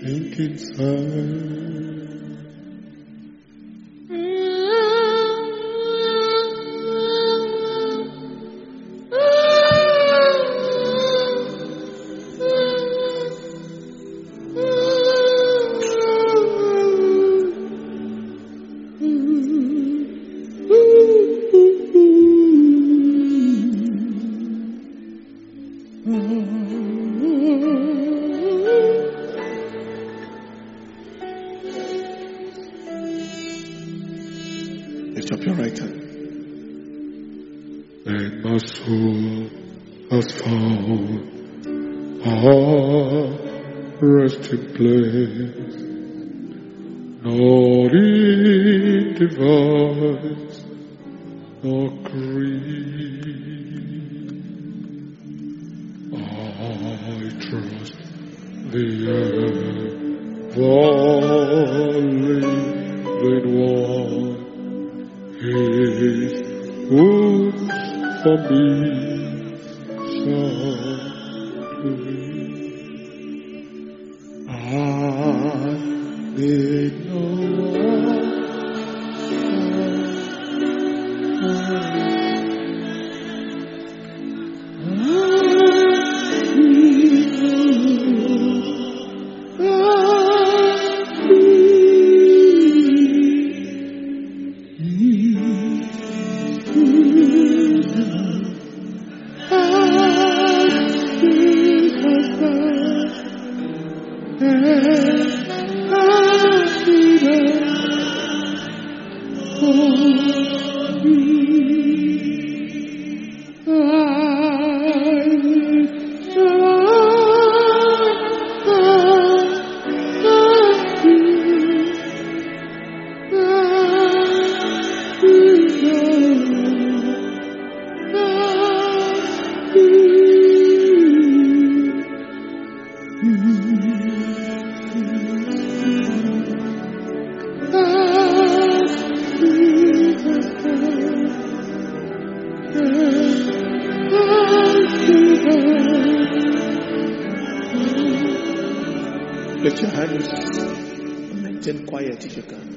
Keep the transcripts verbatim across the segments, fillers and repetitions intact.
think inside. Lift up your right hand. And my soul has found a resting place, not in device nor creed. I trust the ever-living one. His wounds for me shall I need no Lift your hands and maintain quiet if you can.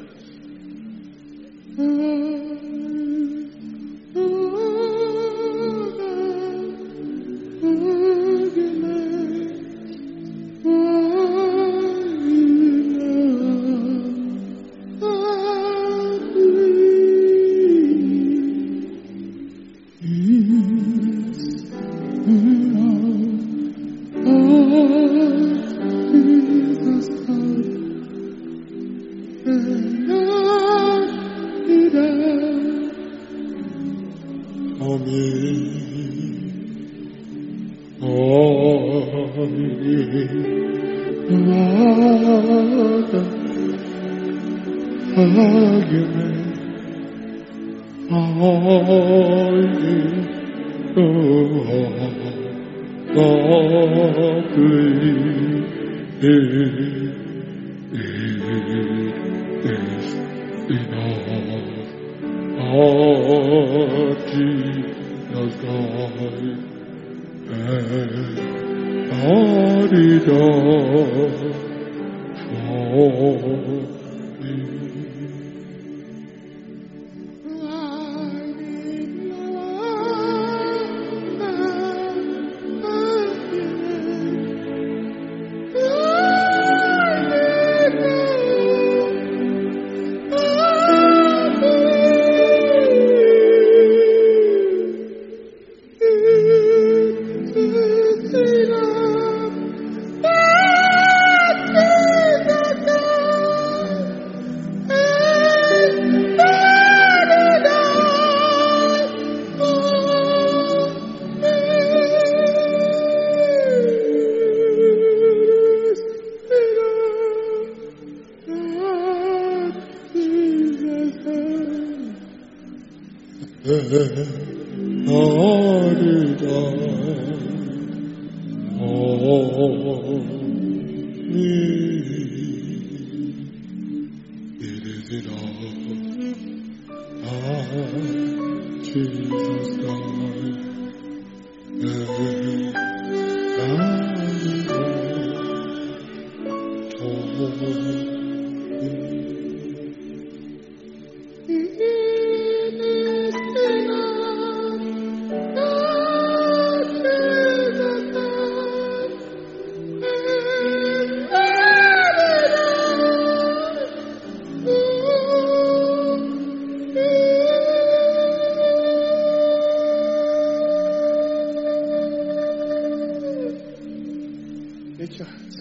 Lift your hands.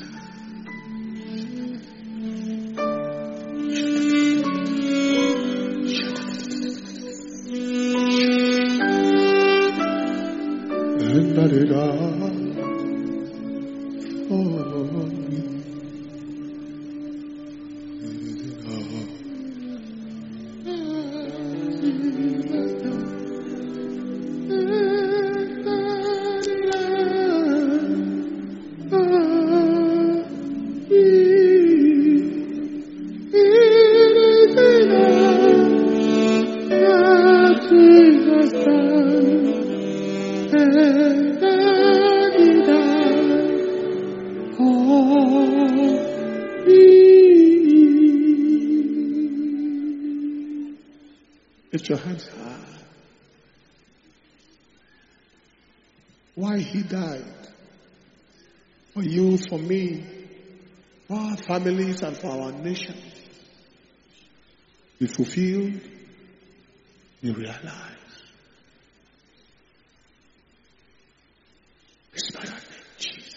And let it out for me. Lift your hands high. Why he died? For you, for me, for our families and for our nation. Be fulfilled, you realize. It's my name, Jesus.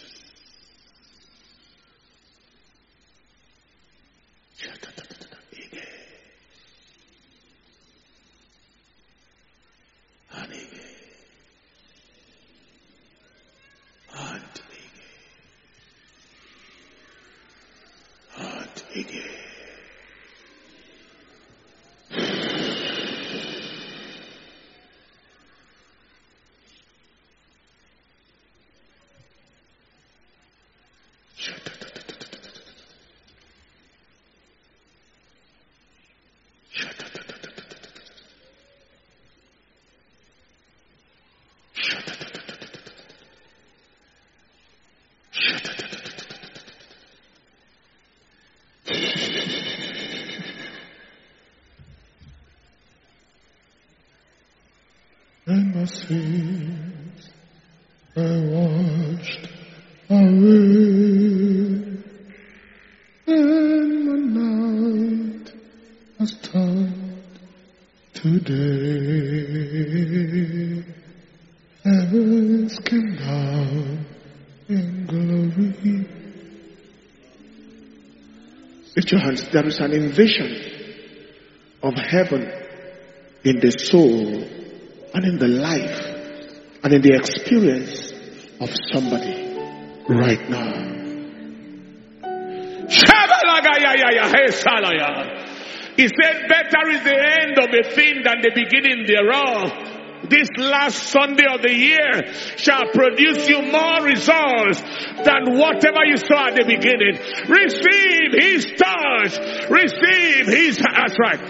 And my sins are washed away, and my night has turned today. Heavens came down in glory. Lift your hands. There is an invasion of heaven in the soul and in the life and in the experience of somebody right now. He said, better is the end of a thing than the beginning thereof. This last Sunday of the year shall produce you more results than whatever you saw at the beginning. Receive his touch. Receive his, that's right.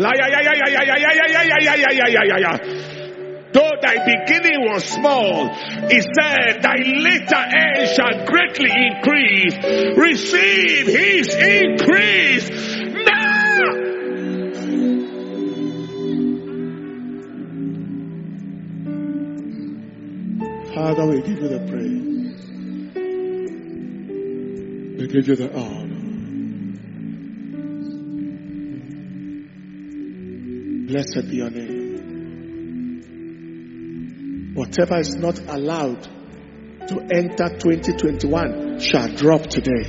Though thy beginning was small, he said, thy later end shall greatly increase. Receive his increase now. Father, we give you the praise. We give you the honor. Blessed be your name. Whatever is not allowed to enter twenty twenty-one shall drop today.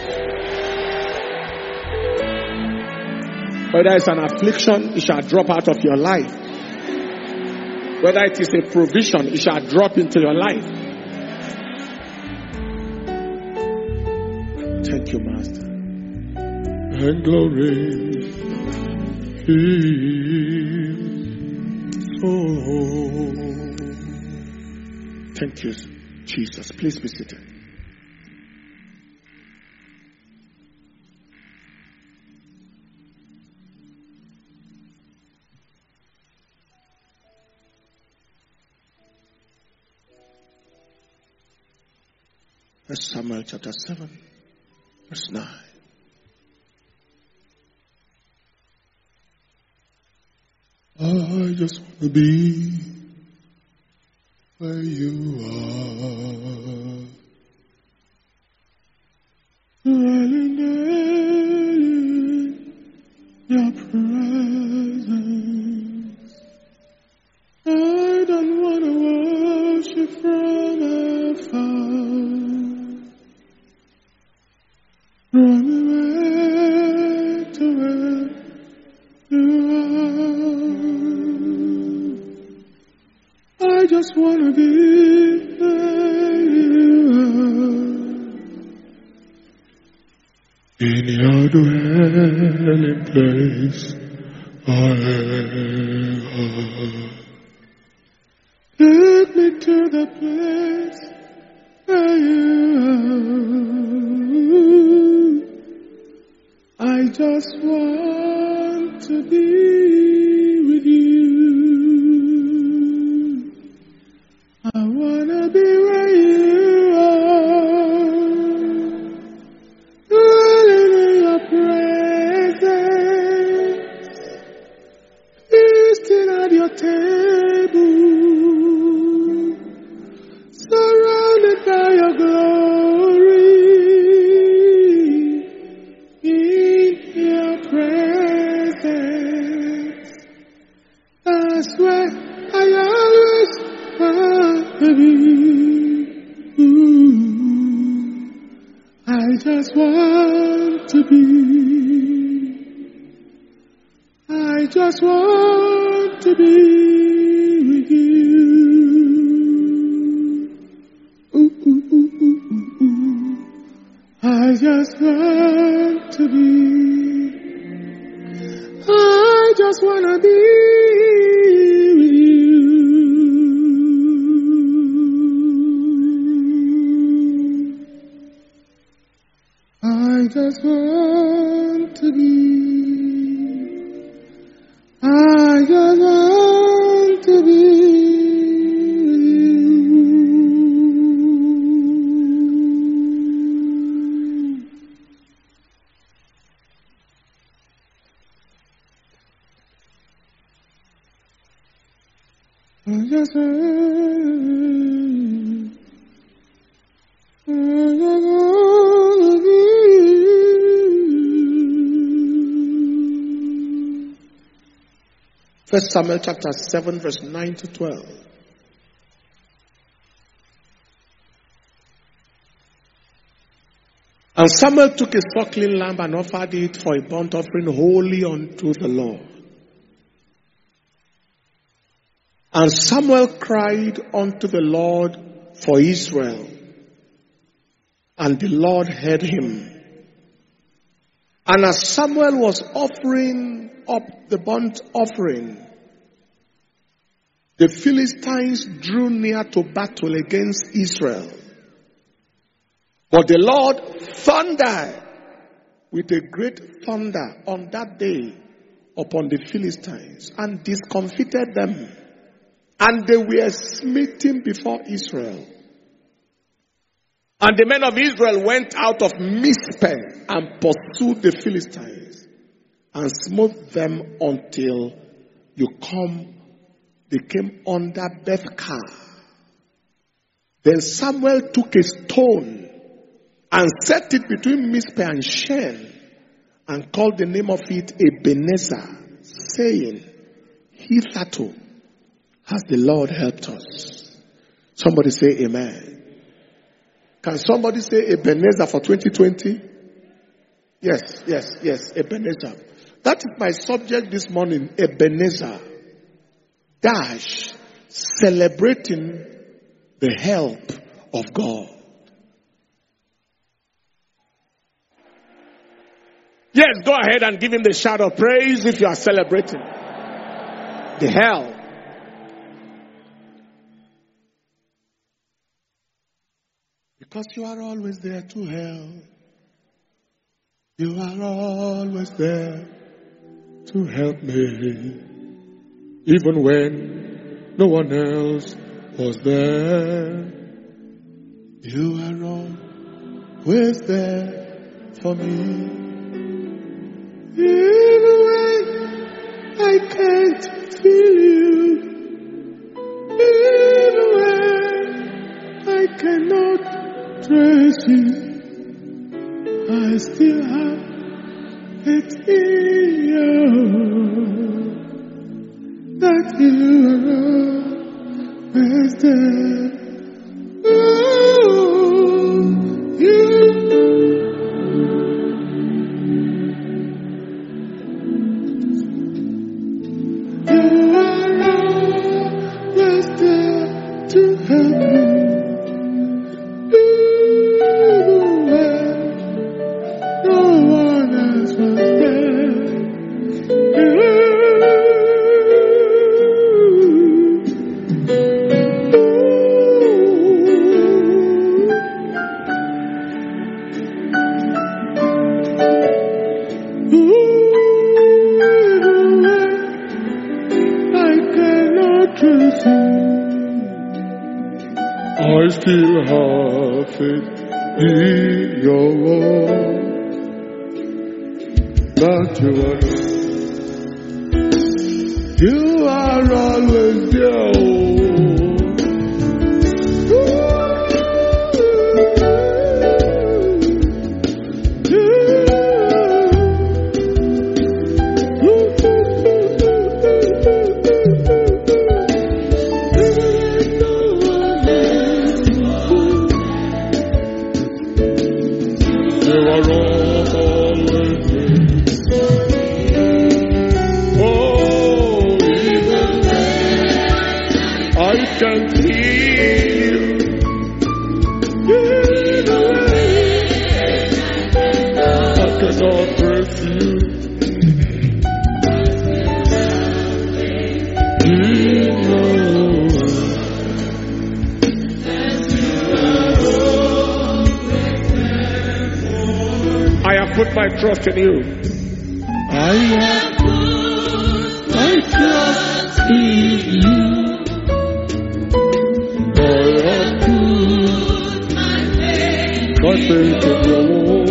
Whether it's an affliction, it shall drop out of your life. Whether it is a provision, it shall drop into your life. Thank you, Master. And glory is all. Thank you, Jesus. Please be seated. First Samuel chapter seven, verse nine. I just want to be where you are. Dwelling in your presence. I don't want to worship from afar. Run away to where you are. I just want to be where you are. In your dwelling place, forever. Take me to the place where you are. I just want to be with you. I want to be where you are. Dwelling in your presence. Feasting at your table. Surrounded by your glory. In your presence. That's where I always want to be. Ooh, I just want to be. I just want to be with you. Ooh, ooh, ooh, ooh, ooh, ooh. I just want to be. I just want to be with you. I just want to be. I just want to be with you. I just want, I just want to be. First Samuel chapter seven, verse nine to twelve. And Samuel took a suckling lamb and offered it for a burnt offering wholly unto the Lord. And Samuel cried unto the Lord for Israel, and the Lord heard him. And as Samuel was offering up the burnt offering, the Philistines drew near to battle against Israel. But the Lord thundered with a great thunder on that day upon the Philistines and discomfited them. And they were smitten before Israel. And the men of Israel went out of Mizpeh and pursued the Philistines and smote them until you come, they came under Bethkar. Then Samuel took a stone and set it between Mizpeh and Shen and called the name of it Ebenezer, saying, hitherto has the Lord helped us. Somebody say amen. Can somebody say Ebenezer for twenty twenty? Yes, yes, yes, Ebenezer. That is my subject this morning, Ebenezer. Dash, celebrating the help of God. Yes, go ahead and give him the shout of praise if you are celebrating the help. Because you are always there to help. You are always there to help me. Even when no one else was there. You are always there for me. Even when I can't feel you. Even when I cannot trace you, I still have it in you that you are always there. Oh, you. You are always there to help me. I still have faith in your word that you are, you are always there. Put my trust in you. I have put my trust in you. I have put my faith, my faith in your word.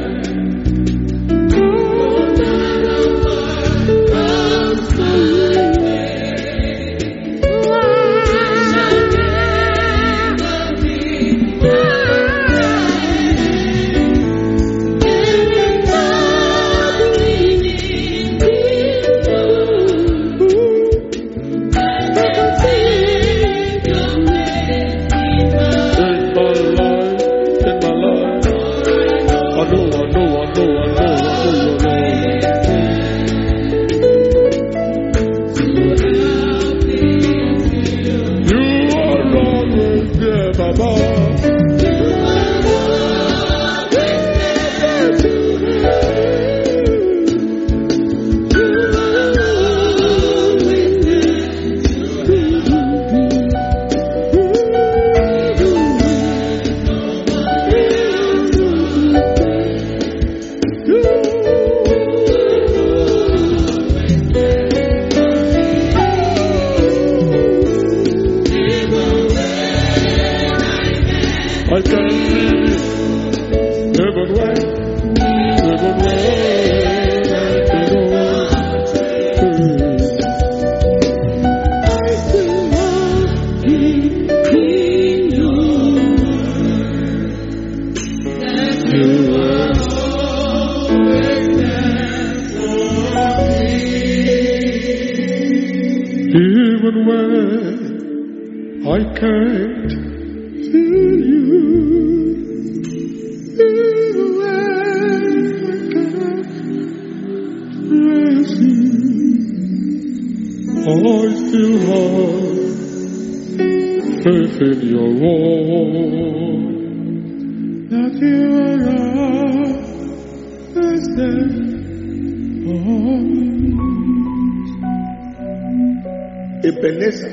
Ebenezer,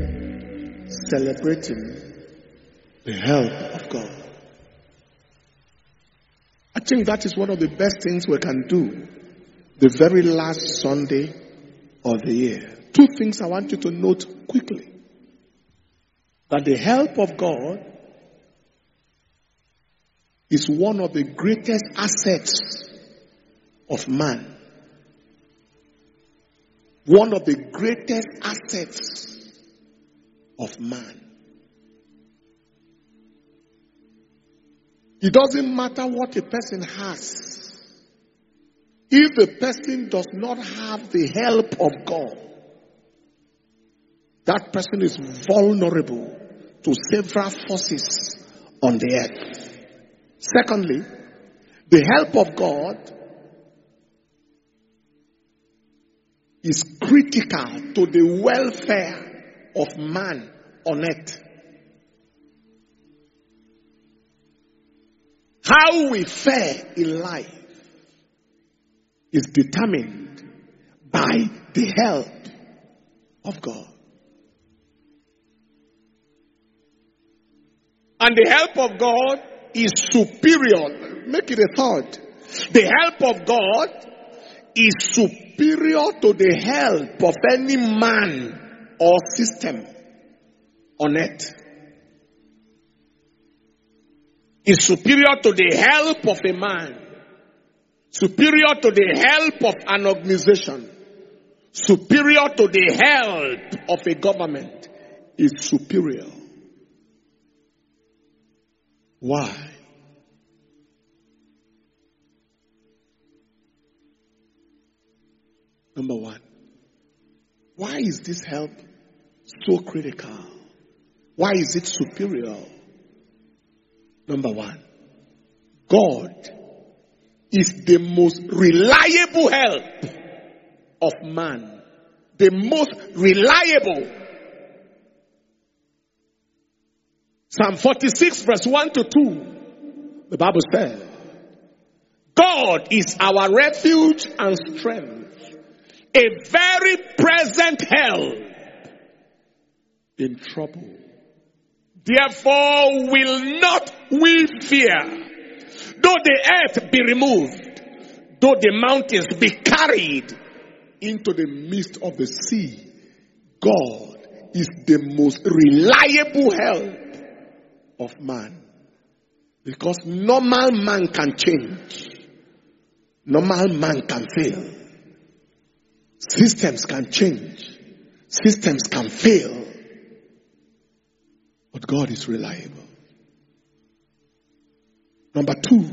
celebrating the help of God. I think that is one of the best things we can do the very last Sunday of the year. Two things I want you to note quickly. That the help of God is one of the greatest assets of man. One of the greatest assets of man. It doesn't matter what a person has. If the person does not have the help of God, that person is vulnerable to several forces on the earth. Secondly, the help of God is critical to the welfare of man on earth. How we fare in life is determined by the help of God. And the help of God is superior. Make it a third. The help of God is superior to the help of any man or system on earth. Is superior to the help of a man, superior to the help of an organization, superior to the help of a government, is superior. Why? Number one, why is this help so critical? Why is it superior? Number one, God is the most reliable help of man. The most reliable. Psalm forty-six verse one to two. The Bible says, God is our refuge and strength, a very present help in trouble. Therefore will not we fear, though the earth be removed, though the mountains be carried into the midst of the sea. God is the most reliable help of man. Because normal man can change. Normal man can fail. Systems can change. Systems can fail. But God is reliable. Number two,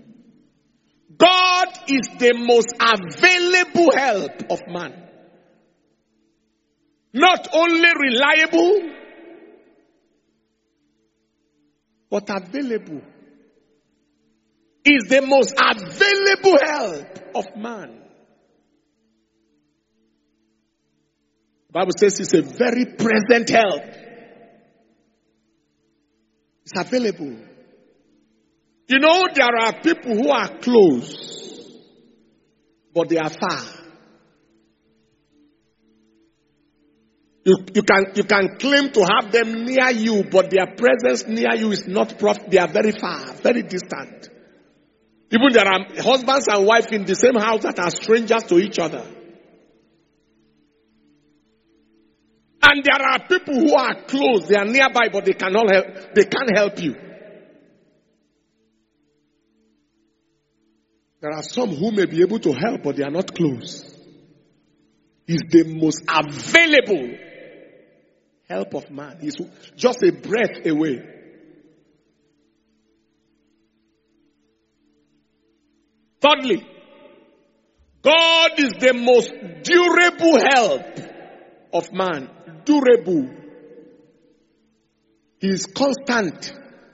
God is the most available help of man. Not only reliable, but available. Is the most available help of man. The Bible says it's a very present help. It's available. You know, there are people who are close, but they are far. You, you can you can claim to have them near you, but their presence near you is not prof- they are very far, very distant. Even there are husbands and wives in the same house that are strangers to each other. And there are people who are close, they are nearby, but they cannot help, they can't help you. There are some who may be able to help, but they are not close. He's the most available help of man. He's just a breath away. Thirdly, God is the most durable help of man. Durable. He is constant.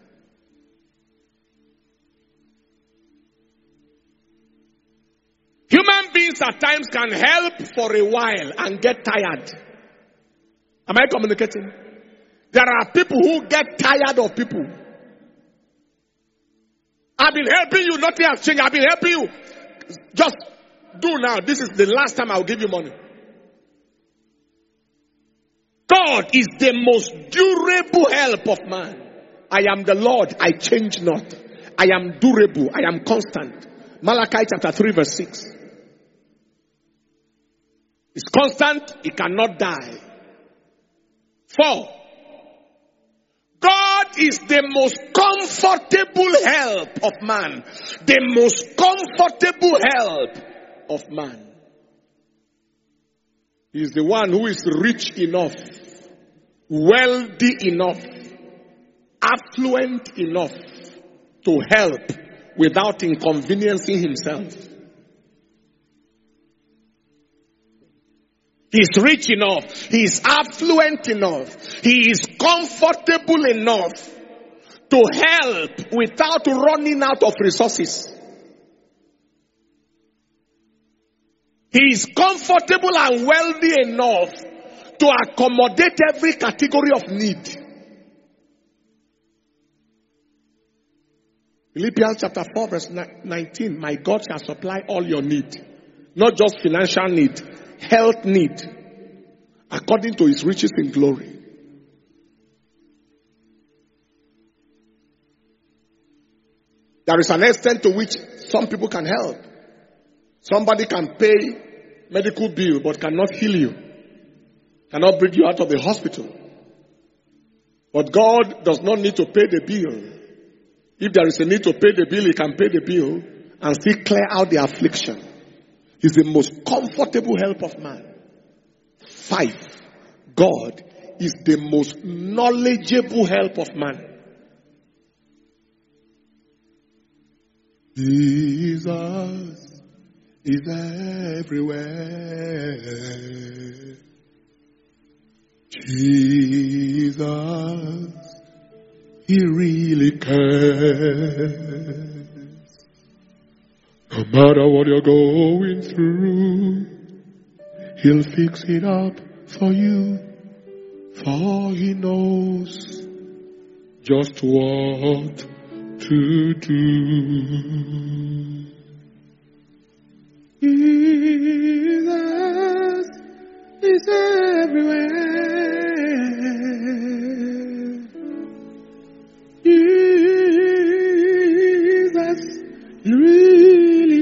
Human beings at times can help for a while and get tired. Am I communicating? There are people who get tired of people. I've been helping you, nothing has changed. I've been helping you. Just do now. This is the last time I'll give you money. God is the most durable help of man. I am the Lord, I change not. I am durable, I am constant. Malachi chapter three verse six. It's constant, it cannot die. Four. God is the most comfortable help of man. The most comfortable help of man. He is the one who is rich enough, wealthy enough, affluent enough to help without inconveniencing himself. He is rich enough. He is affluent enough. He is comfortable enough to help without running out of resources. He is comfortable and wealthy enough to accommodate every category of need. Philippians chapter four verse nineteen, my God shall supply all your need. Not just financial need, health need, according to his riches in glory. There is an extent to which some people can help. Somebody can pay medical bill but cannot heal you, cannot bring you out of the hospital. But God does not need to pay the bill. If there is a need to pay the bill, he can pay the bill and still clear out the affliction. He's the most comfortable help of man. Five, God is the most knowledgeable help of man. Jesus is everywhere. Jesus, he really cares. No matter what you're going through, he'll fix it up for you. For he knows just what to do. Jesus is everywhere. Jesus really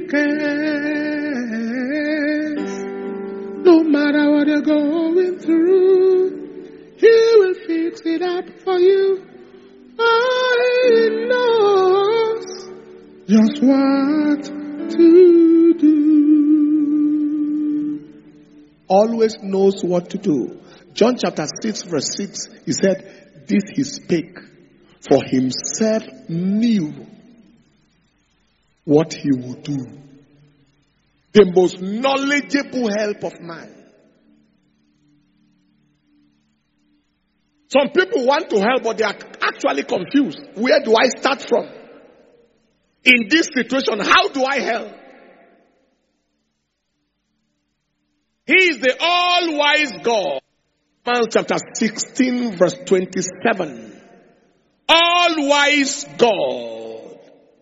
cares. No matter what you're going through, he will fix it up for you. He knows just what to do. Always knows what to do. John chapter six verse six, he said, this he spake, for himself knew what he would do. The most knowledgeable help of man. Some people want to help, but they are actually confused. Where do I start from? In this situation, how do I help? He is the all-wise God. Romans chapter sixteen verse twenty-seven. All-wise God.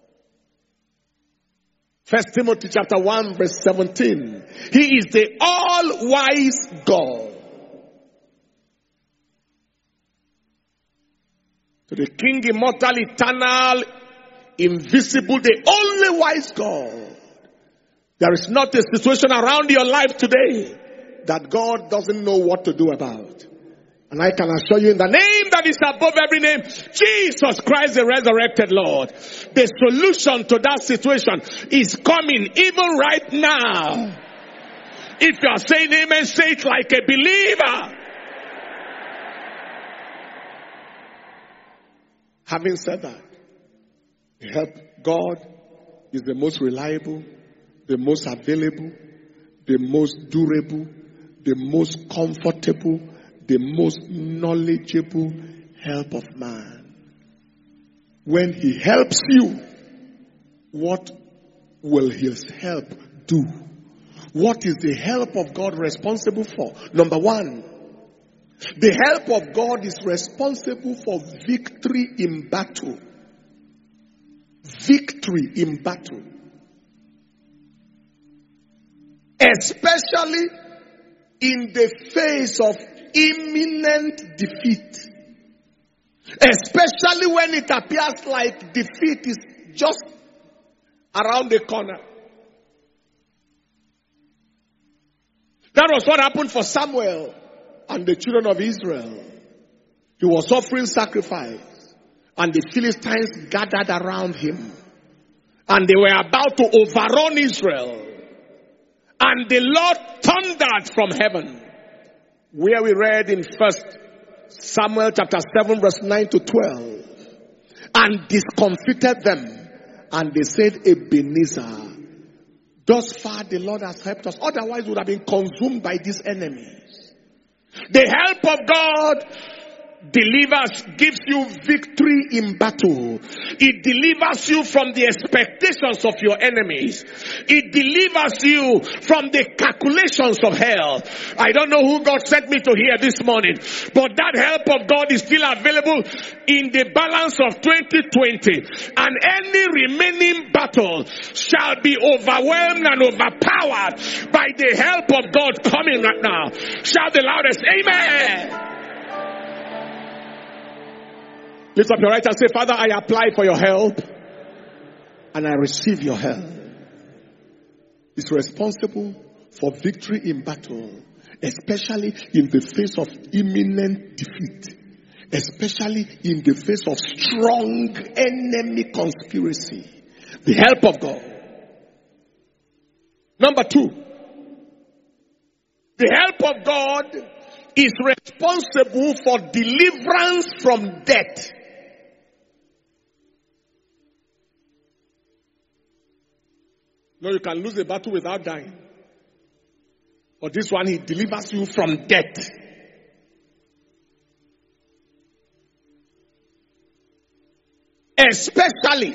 First Timothy chapter one verse seventeen. He is the all-wise God. To the King, immortal, eternal, invisible, the only wise God. There is not a situation around your life today that God doesn't know what to do about. And I can assure you, in the name that is above every name, Jesus Christ, the resurrected Lord, the solution to that situation is coming even right now. If you are saying amen, say it like a believer. Having said that, help God is the most reliable, the most available, the most durable, the most comfortable, the most knowledgeable help of man. When he helps you, what will his help do? What is the help of God responsible for? Number one, the help of God is responsible for victory in battle. Victory in battle. Especially in the face of imminent defeat. Especially when it appears like defeat is just around the corner. That was what happened for Samuel and the children of Israel. He was offering sacrifice, and the Philistines gathered around him, and they were about to overrun Israel. And the Lord thundered from heaven where we read in First Samuel chapter seven verse nine to twelve, and discomfited them, and they said, Ebenezer, thus far the Lord has helped us. Otherwise we would have been consumed by these enemies. The help of God delivers, gives you victory in battle. It delivers you from the expectations of your enemies. It delivers you from the calculations of hell. I don't know who God sent me to here this morning, but that help of God is still available in the balance of twenty twenty. And any remaining battle shall be overwhelmed and overpowered by the help of God coming right now. Shout the loudest, amen. Lift up your right and say, Father, I apply for your help and I receive your help. It's responsible for victory in battle, especially in the face of imminent defeat, especially in the face of strong enemy conspiracy. The help of God. Number two, the help of God is responsible for deliverance from death. No, you can lose a battle without dying. But this one, he delivers you from death. Especially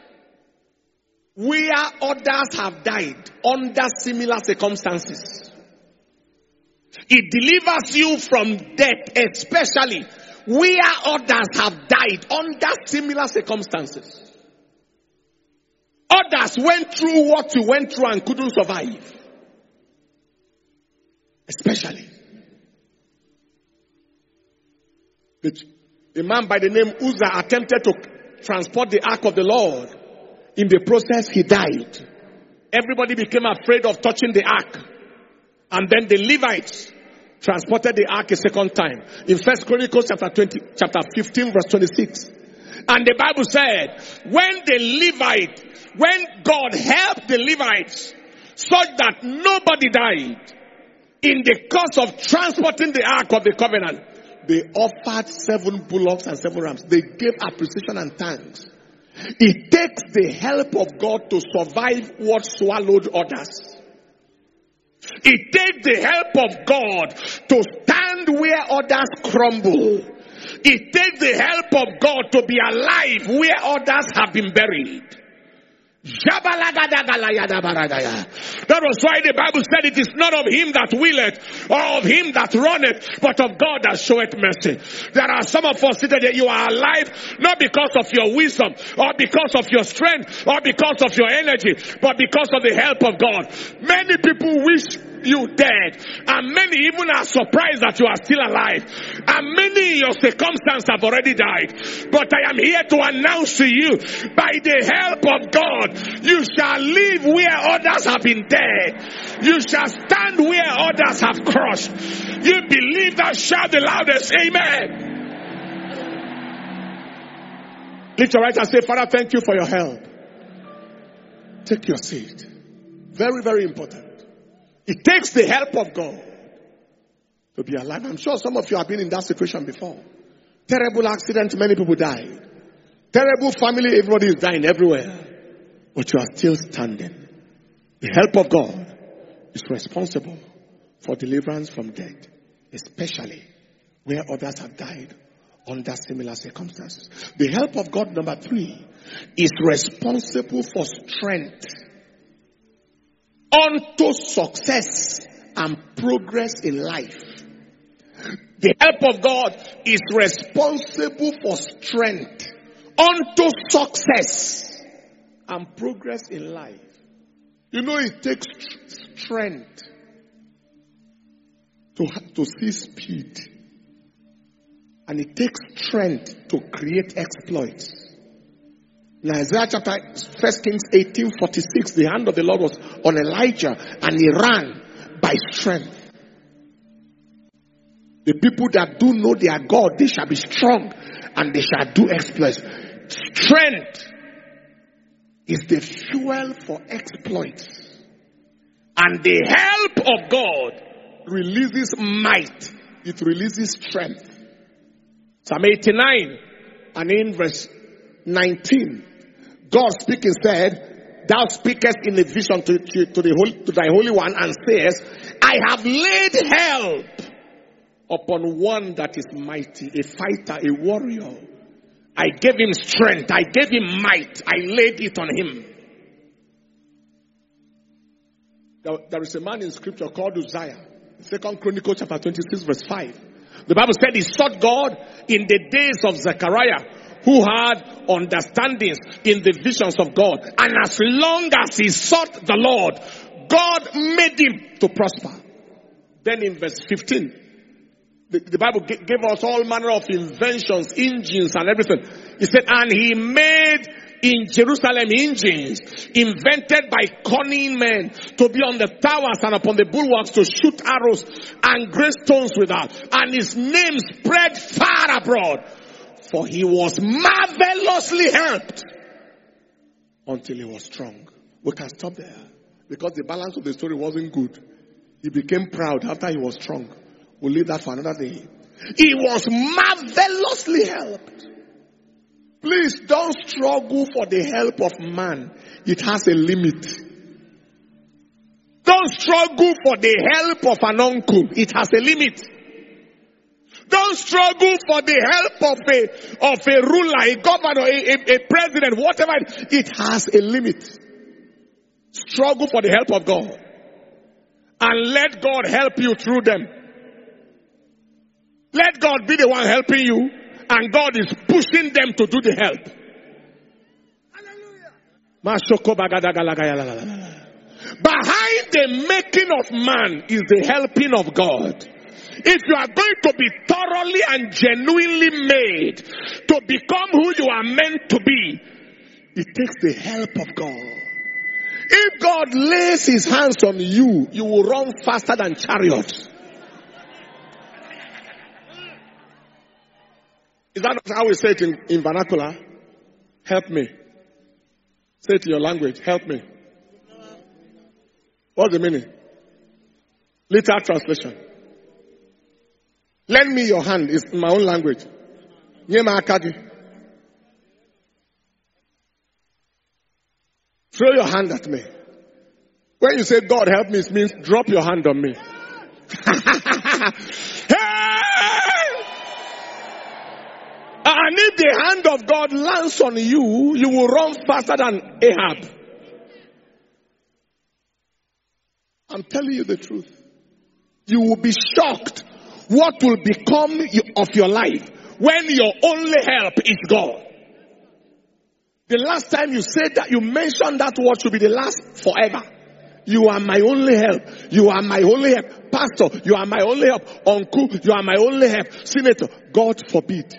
where others have died under similar circumstances. It delivers you from death, especially where others have died under similar circumstances. Others went through what you went through and couldn't survive. Especially. A man by the name Uzzah attempted to transport the ark of the Lord. In the process, he died. Everybody became afraid of touching the ark. And then the Levites transported the ark a second time. In First Chronicles chapter twenty, chapter fifteen, verse twenty-six. And the Bible said, when the Levite, when God helped the Levites such that nobody died, in the course of transporting the ark of the covenant, they offered seven bullocks and seven rams. They gave appreciation and thanks. It takes the help of God to survive what swallowed others. It takes the help of God to stand where others crumble. It takes the help of God to be alive where others have been buried. That was why the Bible said it is not of him that willeth or of him that runneth, but of God that showeth mercy. There are some of us seated that you are alive not because of your wisdom or because of your strength or because of your energy, but because of the help of God. Many people wish you dead, and many even are surprised that you are still alive, and many in your circumstance have already died. But I am here to announce to you, by the help of God, you shall live where others have been dead. You shall stand where others have crushed. You believe that? Shout the loudest, amen. Lift your right and say, Father, thank you for your help. Take your seat. Very, very important. It takes the help of God to be alive. I'm sure some of you have been in that situation before. Terrible accident, many people died. Terrible family, everybody is dying everywhere. But you are still standing. The help of God is responsible for deliverance from death, especially where others have died under similar circumstances. The help of God, number three, is responsible for strength unto success and progress in life. The help of God is responsible for strength unto success and progress in life. You know, it takes strength to, to see speed. And it takes strength to create exploits. In Isaiah chapter, First Kings eighteen forty-six, the hand of the Lord was on Elijah and he ran by strength. The people that do know their God, they shall be strong and they shall do exploits. Strength is the fuel for exploits. And the help of God releases might it releases strength. Psalm eighty-nine and in verse nineteen, God speaking said, thou speakest in a vision to, to, to, the holy, to thy Holy One and says, I have laid help upon one that is mighty, a fighter, a warrior. I gave him strength. I gave him might. I laid it on him. There, there is a man in scripture called Uzziah. Second Chronicles chapter twenty-six verse five. The Bible said he sought God in the days of Zechariah, who had understandings in the visions of God. And as long as he sought the Lord, God made him to prosper. Then in verse fifteen, the, the Bible g- gave us all manner of inventions, engines and everything. He said, and he made in Jerusalem engines invented by cunning men to be on the towers and upon the bulwarks to shoot arrows and great stones without. And his name spread far abroad, for he was marvelously helped until he was strong. We can stop there because the balance of the story wasn't good. He became proud after he was strong. We'll leave that for another day. He was marvelously helped. Please don't struggle for the help of man. It has a limit. Don't struggle for the help of an uncle. It has a limit. Don't struggle for the help of a, of a ruler, a governor, a, a, a president, whatever. It has a limit. Struggle for the help of God. And let God help you through them. Let God be the one helping you. And God is pushing them to do the help. Hallelujah. Behind the making of man is the helping of God. If you are going to be thoroughly and genuinely made to become who you are meant to be, it takes the help of God. If God lays his hands on you, you will run faster than chariots. Is that how we say it in, in vernacular? Help me. Say it in your language. Help me. What's the meaning? Literal translation. Lend me your hand is in my own language. Throw your hand at me. When you say God help me, it means drop your hand on me. And if the hand of God lands on you, you will run faster than Ahab. I'm telling you the truth. You will be shocked what will become of your life when your only help is God. The last time you said that, you mentioned that word should be the last forever. You are my only help. You are my only help. Pastor, you are my only help. Uncle, you are my only help. Senator, God forbid.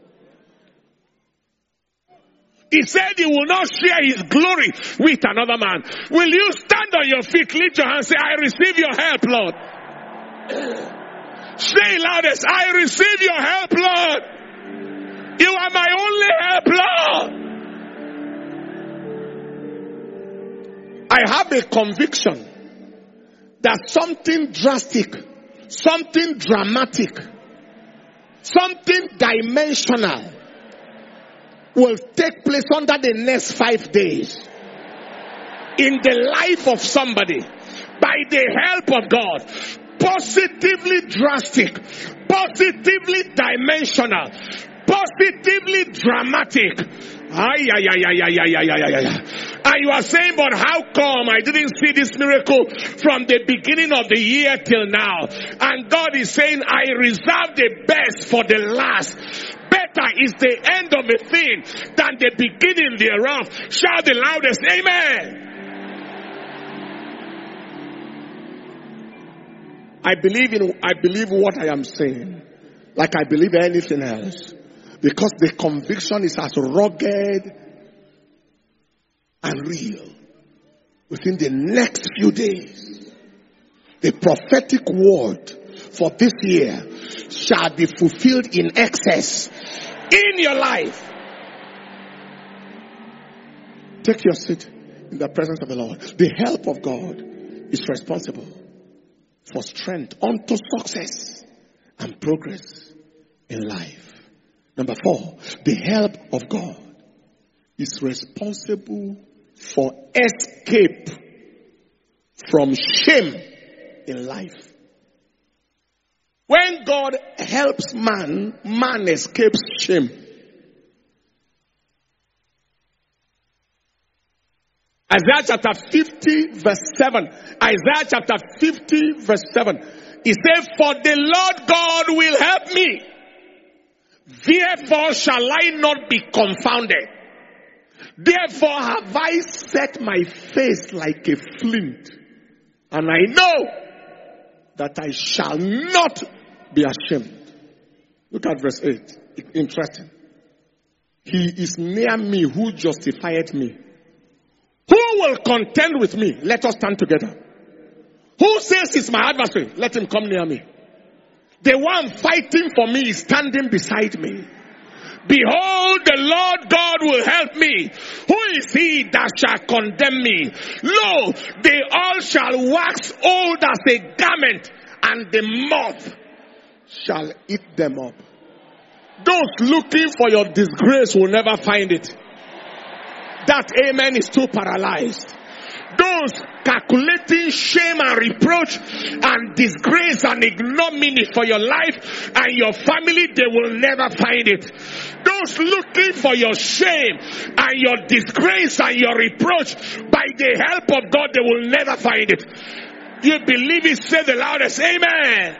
He said he will not share his glory with another man. Will you stand on your feet, lift your hands, say, I receive your help, Lord. Say loudest, I receive your help, Lord. You are my only help, Lord. I have a conviction that something drastic, something dramatic, something dimensional will take place under the next five days in the life of somebody by the help of God. Positively drastic, positively dimensional, positively dramatic. Ay, ay, ay, ay, ay, ay, ay, ay, ay. And you are saying, but how come I didn't see this miracle from the beginning of the year till now? And God is saying, I reserve the best for the last. Better is the end of a thing than the beginning thereof. Shout the loudest, amen. I believe in, I believe what I am saying, like I believe anything else, because the conviction is as rugged and real. Within the next few days, the prophetic word for this year shall be fulfilled in excess in your life. Take your seat in the presence of the Lord. The help of God is responsible for strength unto success and progress in life. Number four, the help of God is responsible for escape from shame in life. When God helps man, man escapes shame. Isaiah chapter fifty verse seven. Isaiah chapter fifty verse seven. He said, for the Lord God will help me. Therefore shall I not be confounded. Therefore have I set my face like a flint. And I know that I shall not be ashamed. Look at verse eight. Interesting. He is near me who justified me. Who will contend with me? Let us stand together. Who says he's my adversary? Let him come near me. The one fighting for me is standing beside me. Behold, the Lord God will help me. Who is he that shall condemn me? Lo, they all shall wax old as a garment, and the moth shall eat them up. Those looking for your disgrace will never find it. That amen is too paralyzed. Those calculating shame and reproach and disgrace and ignominy for your life and your family, they will never find it. Those looking for your shame and your disgrace and your reproach, by the help of God, they will never find it. You believe it? Say the loudest amen.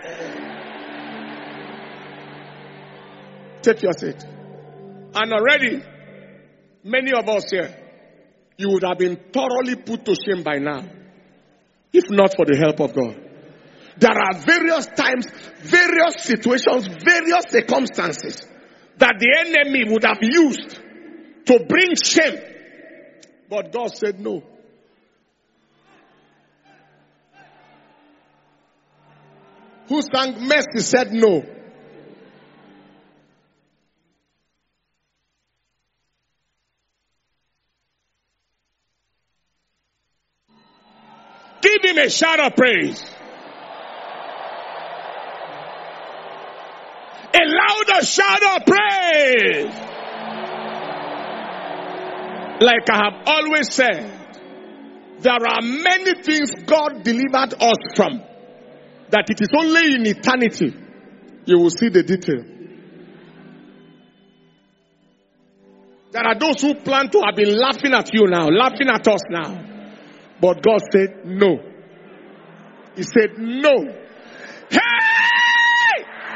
Take your seat. And already, many of us here, you would have been thoroughly put to shame by now, if not for the help of God. There are various times, various situations, various circumstances that the enemy would have used to bring shame. But God said no. Who sang mercy said no. Give him a shout of praise. A louder shout of praise. Like I have always said, there are many things God delivered us from, that it is only in eternity you will see the detail. There are those who plan to have been laughing at you now, laughing at us now. But God said no. He said no. Hey!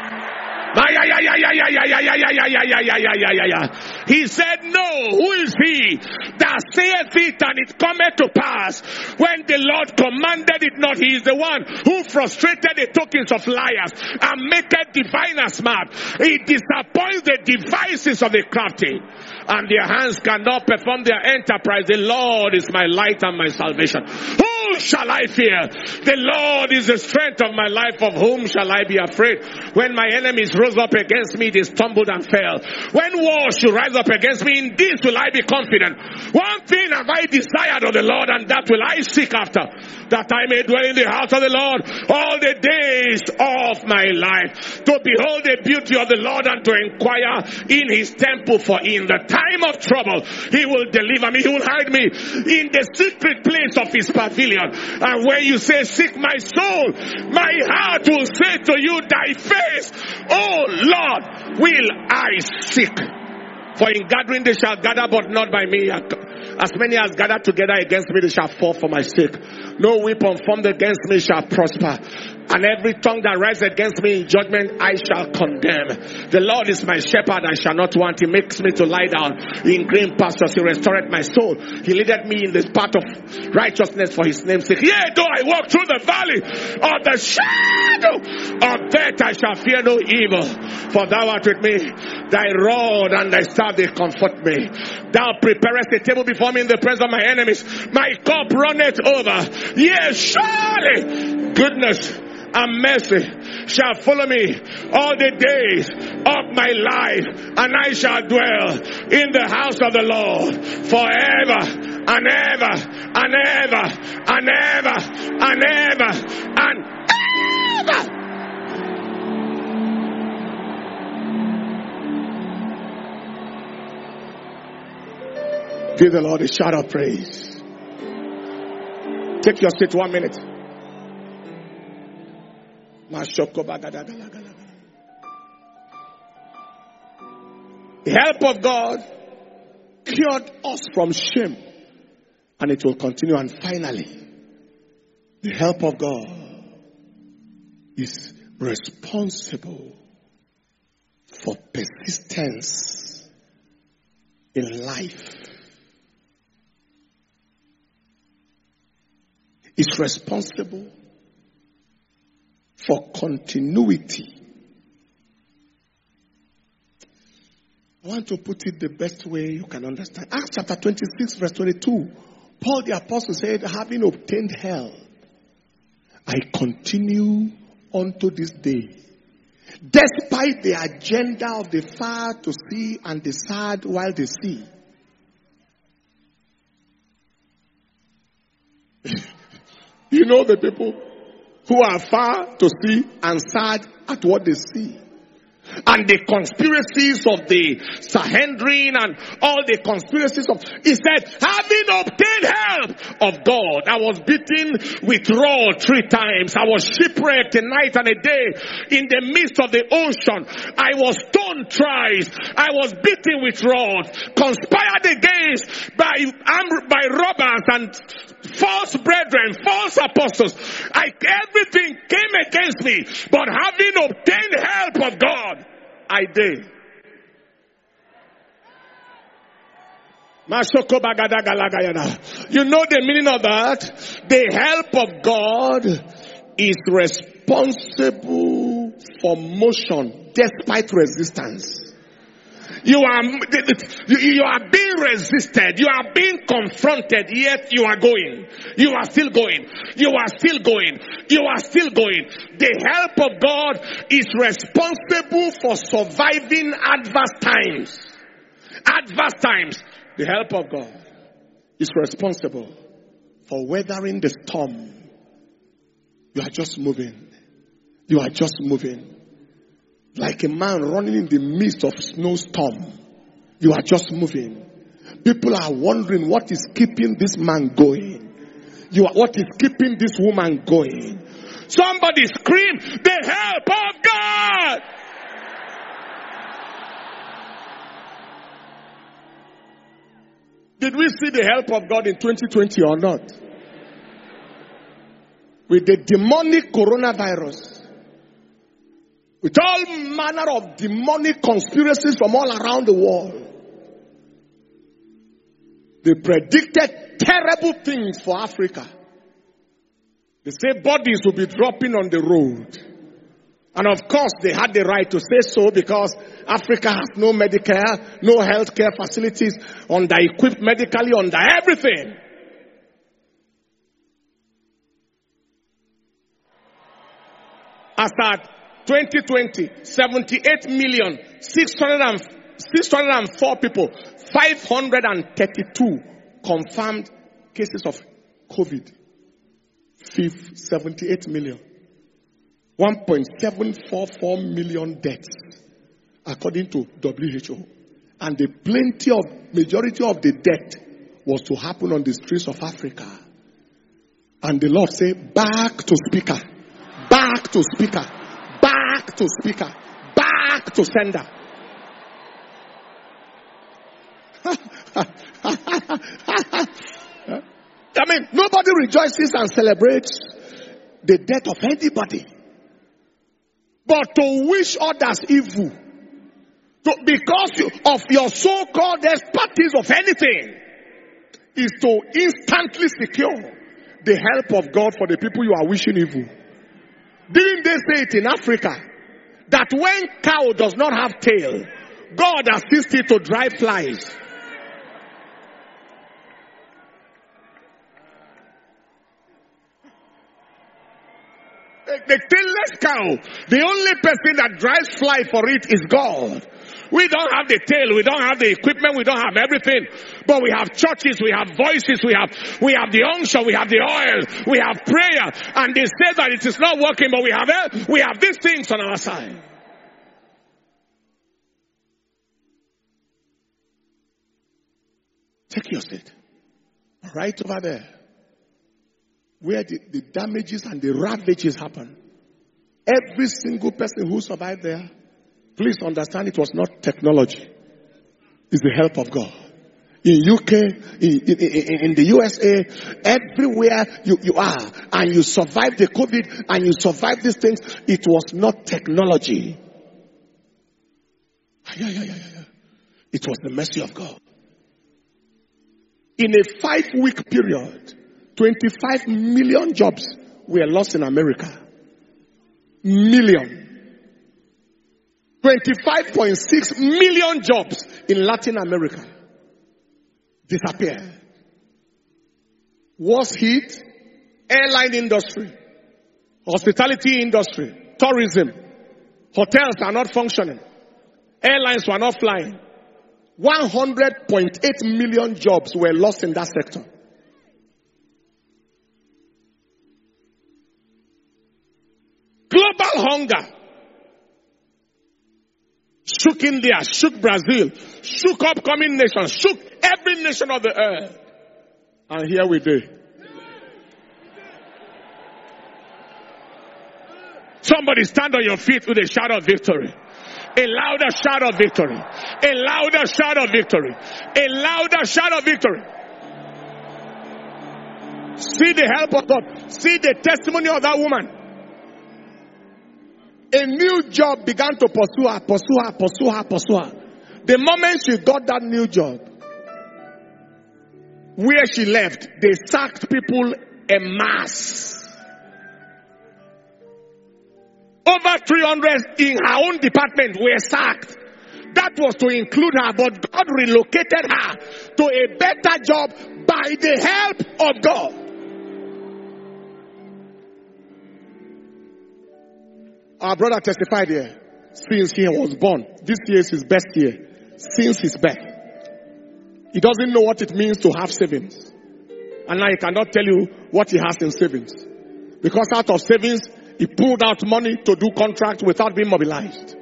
He said no. Who is he that saith it and it cometh to pass when the Lord commanded it not? He is the one who frustrated the tokens of liars and maketh diviners mad. He disappoints the devices of the crafty, and their hands cannot perform their enterprise. The Lord is my light and my salvation. Whom shall I fear? The Lord is the strength of my life. Of whom shall I be afraid? When my enemies rose up against me, they stumbled and fell. When war should rise up against me, in this will I be confident. One thing have I desired of the Lord, and that will I seek after, that I may dwell in the house of the Lord all the days of my life, to behold the beauty of the Lord and to inquire in his temple. For in the time of trouble he will deliver me. He will hide me in the secret place of his pavilion. And when you say seek my soul, my heart will say to you, thy face, O Lord, will I seek. For in gathering they shall gather, but not by me. As many as gather together against me, they shall fall for my sake. No weapon formed against me shall prosper, and every tongue that rises against me in judgment I shall condemn. The Lord is my shepherd, I shall not want. He makes me to lie down in green pastures. He restored my soul. He leadeth me in the path of righteousness for his name's sake. Yea, though I walk through the valley of the shadow of death, I shall fear no evil, for thou art with me. Thy rod and thy staff, they comfort me. Thou preparest a table before me in the presence of my enemies. My cup runneth over. Yes, surely goodness and mercy shall follow me all the days of my life, and I shall dwell in the house of the Lord forever and ever and ever and ever and ever and ever. Give the Lord a shout of praise. Take your seat one minute. The help of God cured us from shame, and it will continue. And finally, the help of God is responsible for persistence in life. It's responsible for continuity. I want to put it the best way you can understand. Acts chapter twenty-six verse twenty-two. Paul the apostle said, having obtained help, I continue unto this day, despite the agenda of the far to see and the sad while they see. You know the people who are far to see and sad at what they see. And the conspiracies of the Sanhedrin and all the conspiracies of, he said, having obtained help of God, I was beaten with rod three times. I was shipwrecked a night and a day in the midst of the ocean. I was stoned thrice. I was beaten with rods, conspired against by, by robbers and false brethren, false apostles. I, everything came against me, but having obtained help of God, I did. You know the meaning of that? The help of God is responsible for motion despite resistance. You are, you are being resisted. You are being confronted, yet you are going. You are still going. You are still going. You are still going. The help of God is responsible for surviving adverse times. Adverse times. The help of God is responsible for weathering the storm. You are just moving. You are just moving. Like a man running in the midst of snowstorm. You are just moving. People are wondering what is keeping this man going. You are, what is keeping this woman going? Somebody scream, the help of God! Did we see the help of God in twenty twenty or not? With the demonic coronavirus. With all manner of demonic conspiracies from all around the world. They predicted terrible things for Africa. They say bodies will be dropping on the road. And of course they had the right to say so because Africa has no Medicare, no healthcare facilities, under-equipped medically, under everything. As at twenty twenty, seventy-eight million, six hundred four people, five hundred thirty-two confirmed cases of COVID. seventy-eight million. one point seven four four million deaths, according to W H O. And the plenty of, majority of the death was to happen on the streets of Africa. And the Lord said, back to speaker, back to speaker. Back to speaker. Back to sender. I mean, nobody rejoices and celebrates the death of anybody. But to wish others evil, to, because you, of your so-called expertise of anything, is to instantly secure the help of God for the people you are wishing evil. Didn't they say it in Africa? That when cow does not have tail, God assists it to drive flies. The tailless cow, the only person that drives fly for it is God. We don't have the tail, we don't have the equipment, we don't have everything. But we have churches, we have voices, we have we have the unction, we have the oil, we have prayer. And they say that it is not working, but we have we have these things on our side. Take your seat. Right over there, where the, the damages and the ravages happen. Every single person who survived there, please understand it was not technology. It's the help of God. In U K, in, in, in, in the U S A, everywhere you, you are, and you survive the COVID, and you survive these things, it was not technology. Yeah, yeah, yeah, yeah. It was the mercy of God. In a five-week period, twenty-five million jobs were lost in America. Million. twenty-five point six million jobs in Latin America disappeared. Worst hit, airline industry, hospitality industry, tourism. Hotels are not functioning. Airlines were not flying. one hundred point eight million jobs were lost in that sector. Global hunger shook India, shook Brazil, shook upcoming nations, shook every nation of the earth. And here we do. Somebody stand on your feet with a shout of victory. A louder shout of victory. A louder shout of victory. A louder shout of victory. See the help of God. See the testimony of that woman. A new job began to pursue her, pursue her, pursue her, pursue her. The moment she got that new job, where she left, they sacked people en masse. Over three hundred in her own department were sacked. That was to include her, but God relocated her to a better job by the help of God. Our brother testified here. Since he was born, this year is his best year. Since his birth. He doesn't know what it means to have savings. And now he cannot tell you what he has in savings. Because out of savings, he pulled out money to do contracts without being mobilized.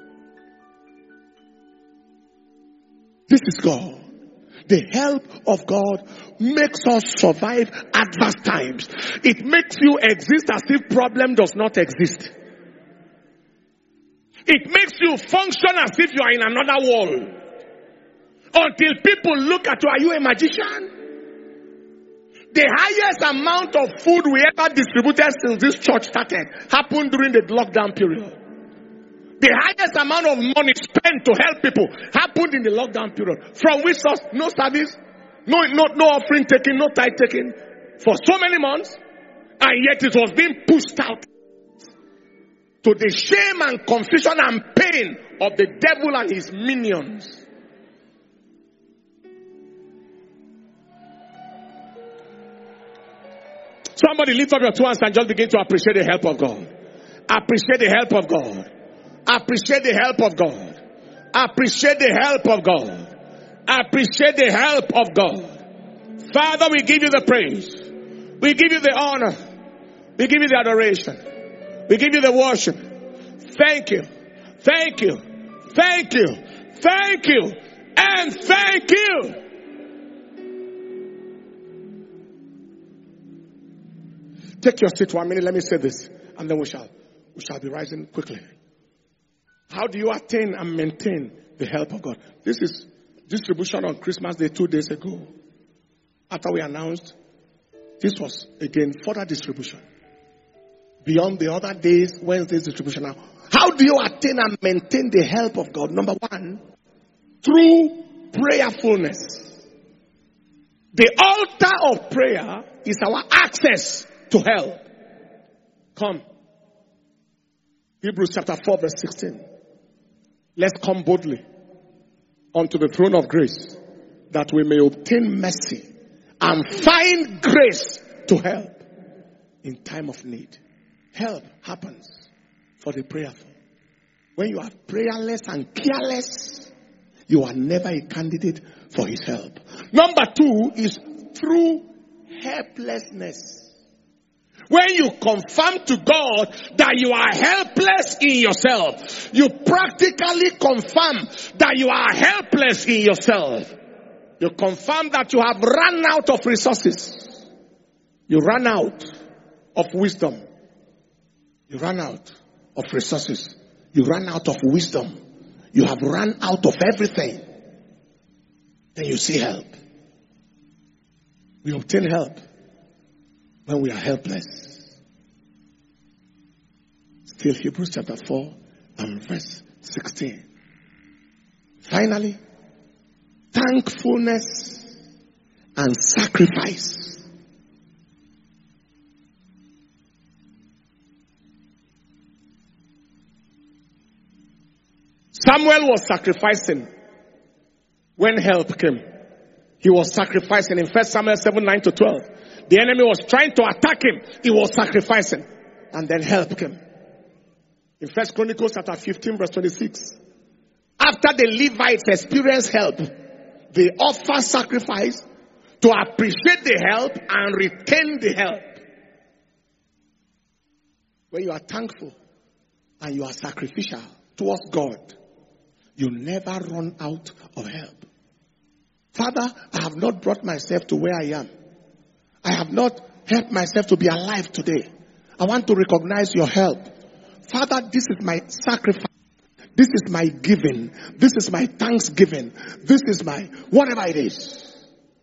This is God. The help of God makes us survive adverse times. It makes you exist as if problem does not exist. It makes you function as if you are in another world. Until people look at you, are you a magician? The highest amount of food we ever distributed since this church started happened during the lockdown period. The highest amount of money spent to help people happened in the lockdown period. From which source? No service, no, no, no offering taken, no tithe taken for so many months, and yet it was being pushed out to the shame and confusion and pain of the devil and his minions. Somebody lift up your two hands and just begin to appreciate the help of God. Appreciate the help of God. Appreciate the help of God. Appreciate the help of God. Appreciate the help of God. Father, we give you the praise. We give you the honor. We give you the adoration. We give you the worship. Thank you. Thank you. Thank you. Thank you. And thank you. Take your seat one minute. Let me say this. And then we shall, we shall be rising quickly. How do you attain and maintain the help of God? This is distribution on Christmas Day two days ago. After we announced, this was again further distribution. Beyond the other days, Wednesday's distribution now. How do you attain and maintain the help of God? Number one, through prayerfulness. The altar of prayer is our access to help. Come. Hebrews chapter four verse sixteen. Let's come boldly unto the throne of grace that we may obtain mercy and find grace to help in time of need. Help happens for the prayerful. When you are prayerless and careless, you are never a candidate for his help. Number two is through helplessness. When you confirm to God that you are helpless in yourself, you practically confirm that you are helpless in yourself. You confirm that you have run out of resources. You run out of wisdom. You run out of resources. You run out of wisdom. You have run out of everything. Then you see help. We obtain help when we are helpless. Still Hebrews chapter four and verse sixteen. Finally, thankfulness and sacrifice. Samuel was sacrificing when help came. He was sacrificing in First Samuel seven, nine to twelve. The enemy was trying to attack him. He was sacrificing. And then help came. In First Chronicles chapter fifteen verse twenty-six. After the Levites experience help, they offer sacrifice to appreciate the help and retain the help. When you are thankful and you are sacrificial towards God, you never run out of help. Father, I have not brought myself to where I am. I have not helped myself to be alive today. I want to recognize your help. Father, this is my sacrifice. This is my giving. This is my thanksgiving. This is my whatever it is.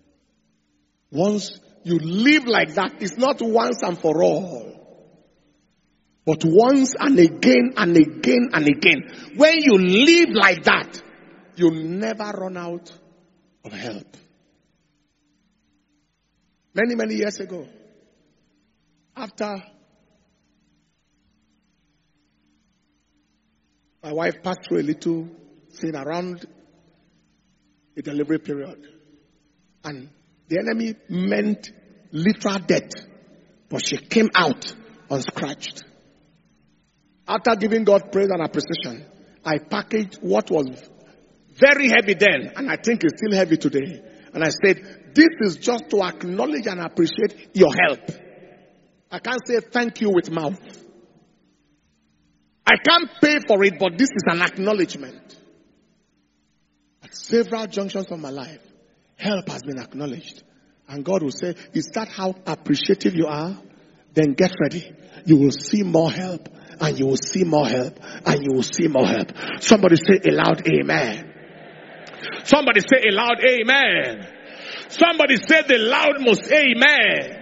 Once you live like that, it's not once and for all. But once and again and again and again. When you live like that, you never run out of help. Many, many years ago, after my wife passed through a little thing around the delivery period, and the enemy meant literal death, but she came out unscratched. After giving God praise and appreciation, I packaged what was very heavy then, and I think it's still heavy today. And I said, this is just to acknowledge and appreciate your help. I can't say thank you with mouth. I can't pay for it, but this is an acknowledgement. At several junctions of my life, help has been acknowledged. And God will say, is that how appreciative you are? Then get ready. You will see more help, and you will see more help, and you will see more help. Somebody say aloud, amen. Somebody say aloud, amen. Somebody say the loudmost amen.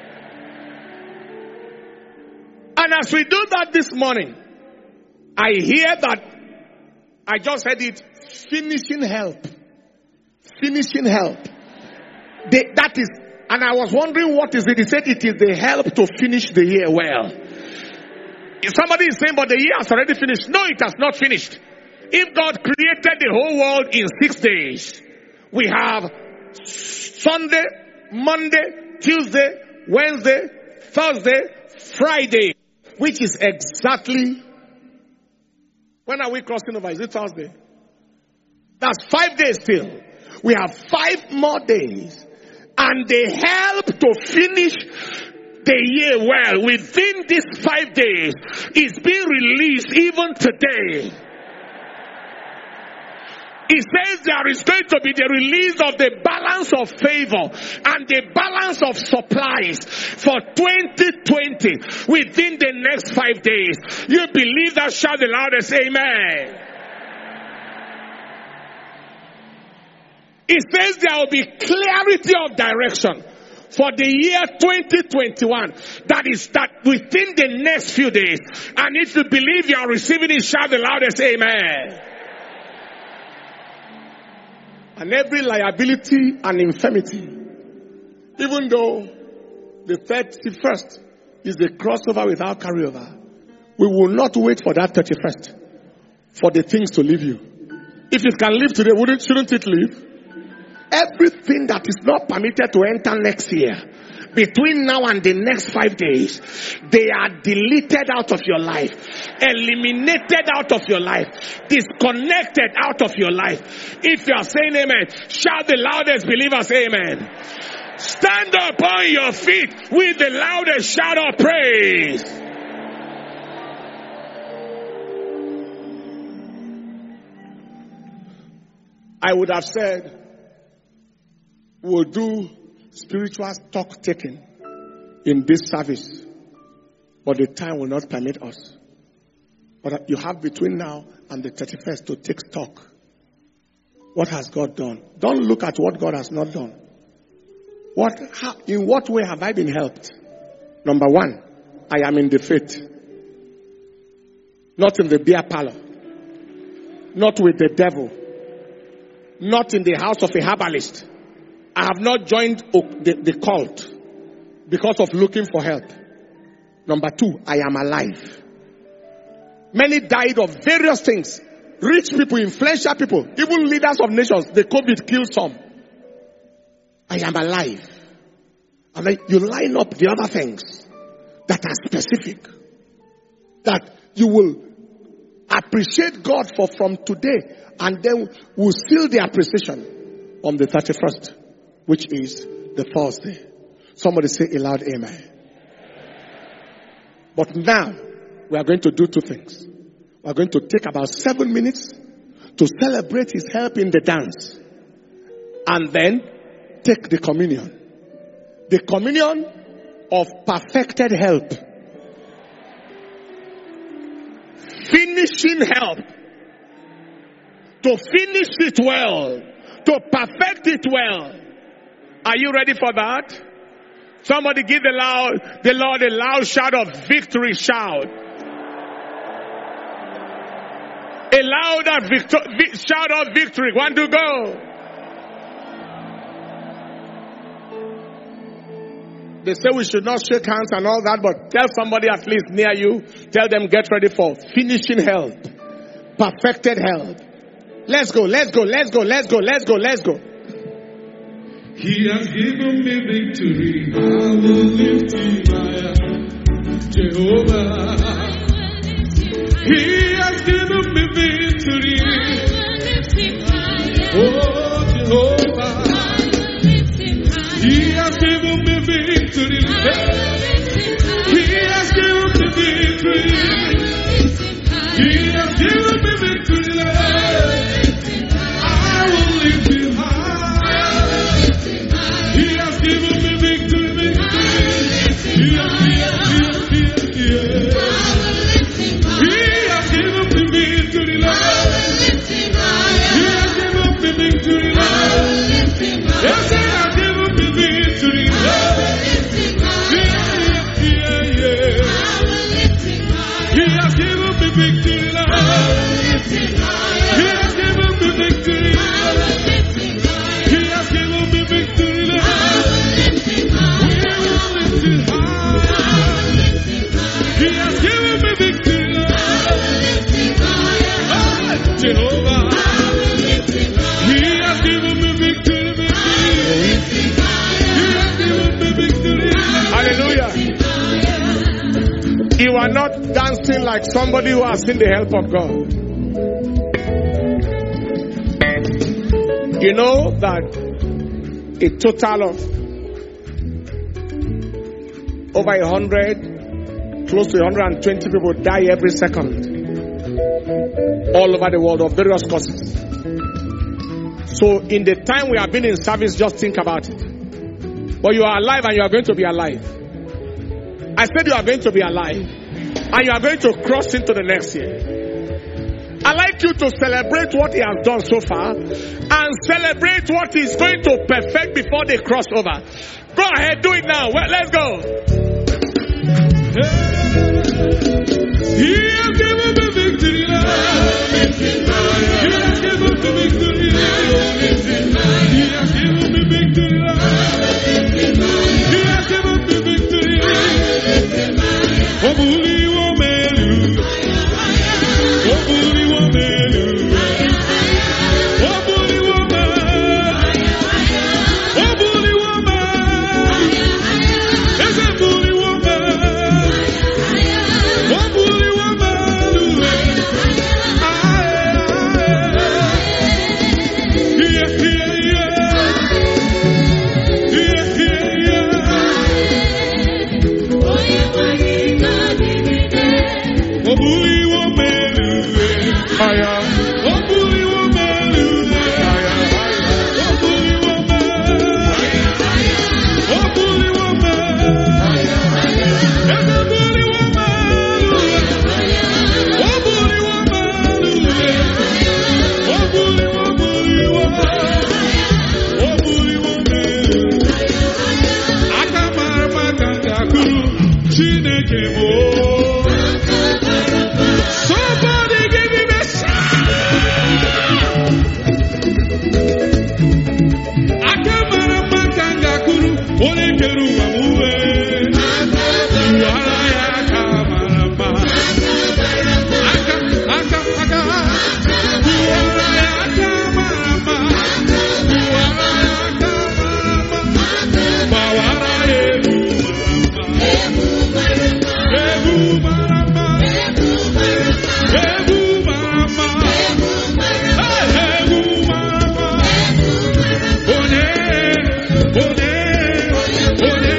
And as we do that this morning, I hear that, I just heard it, finishing help. Finishing help. They, that is, and I was wondering what is it. He said it is the help to finish the year well. If somebody is saying, but the year has already finished. No, it has not finished. If God created the whole world in six days, we have Sunday, Monday, Tuesday, Wednesday, Thursday, Friday, which is exactly, when are we crossing over? Is it Thursday? That's five days still. We have five more days. And the help to finish the year well within these five days is being released even today. It says there is going to be the release of the balance of favor and the balance of supplies for twenty twenty within the next five days. You believe that? Shout the loudest, amen. It says there will be clarity of direction for the year twenty twenty-one. That is that within the next few days. And if you believe you are receiving it, shout the loudest, amen. And every liability and infirmity, even though the thirty-first is the crossover without carryover, we will not wait for that thirty-first for the things to leave you. If it can leave today, wouldn't, shouldn't it leave? Everything that is not permitted to enter next year, between now and the next five days, they are deleted out of your life, eliminated out of your life, disconnected out of your life. If you are saying amen, shout the loudest believers, amen. Stand up on your feet with the loudest shout of praise. I would have said, will do spiritual stock taking in this service, but the time will not permit us. But you have between now and the thirty-first to take stock. What has God done? Don't look at what God has not done. What, how, in what way have I been helped? Number one, I am in the faith. Not in the beer parlor. Not with the devil. Not in the house of a herbalist. I have not joined the, the cult because of looking for help. Number two, I am alive. Many died of various things. Rich people, influential people, even leaders of nations, the COVID killed some. I am alive. And then you line up the other things that are specific. That you will appreciate God for from today. And then we'll seal the appreciation on the thirty-first, which is the Thursday. Somebody say a loud amen. But now, we are going to do two things. We are going to take about seven minutes to celebrate his help in the dance. And then take the communion. The communion of perfected help. Finishing help. To finish it well. To perfect it well. Are you ready for that? Somebody give the loud, the Lord a loud shout of victory shout. A louder victor- vi- shout of victory. One to go. They say we should not shake hands and all that, but tell somebody at least near you, tell them get ready for finishing help. Perfected help. Let's go, let's go, let's go, let's go, let's go, let's go. He has given me victory. I will lift him higher. Jehovah. He has given me victory. Oh, Jehovah. He has given me victory. He has given me victory. He has given me victory. I will lift him high. He has given me victory, victory. Yeah, yeah, yeah, yeah, yeah. He has given me victory, Lord. He has given me victory, Lord. Yes, He has given me victory, Lord. Yeah, yeah, yeah. He has given me victory, Lord. He has given me victory, Lord. He has given me victory, Lord. He has given me victory, Lord. Jehovah. He has given me victory, victory. He has given me victory. Hallelujah. You are not dancing like somebody who has seen the help of God. You know that a total of over a hundred, close to one hundred twenty people die every second all over the world of various causes. So in the time we have been in service, just think about it. But you are alive and you are going to be alive. I said you are going to be alive and you are going to cross into the next year. I'd like you to celebrate what He has done so far and celebrate what He's going to perfect before they cross over. Go ahead, do it now. Well, let's go. He has given me victory, Lord. He has given me victory, Lord. He has given me victory, Lord. He has given me victory, Lord. Oh, bully woman, oh, bully woman, oh, bully woman, oh, bully woman, there's a bully woman, oh, bully woman, yeah, yeah, yeah, yeah, yeah, yeah. Somebody give him a shout. Akamara makanga kuru, ole keru amue. Wala ya kamara ma. Aka aka aka. Wala ya kamara ma. Wala ya kamara ma. Bawara ebu marama. Ebu marama. Ebu marama. Ebu marama. One, one, one,